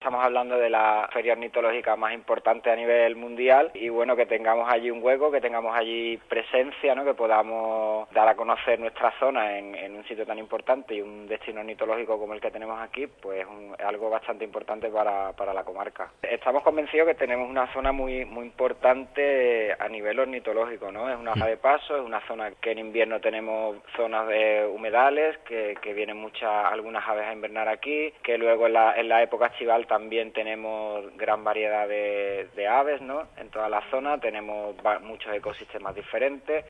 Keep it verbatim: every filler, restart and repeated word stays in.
estamos hablando de la feria ornitológica más importante a nivel mundial y bueno, que tengamos allí un hueco, que tengamos allí presencia, ¿no? Que podamos dar a conocer nuestra zona en, en un sitio tan importante y un destino ornitológico como el que tenemos aquí, pues un, es algo bastante importante para, para la comarca. Estamos convencidos que tenemos una zona muy, muy importante a nivel ornitológico, ¿no? Es una zona de paso, es una zona que en invierno tenemos zonas de humedales, que, que vienen muchas, algunas aves a invernar aquí, que luego en la, en la época estival también tenemos gran variedad de, de aves, ¿no? En toda la zona tenemos muchos ecosistemas diferentes.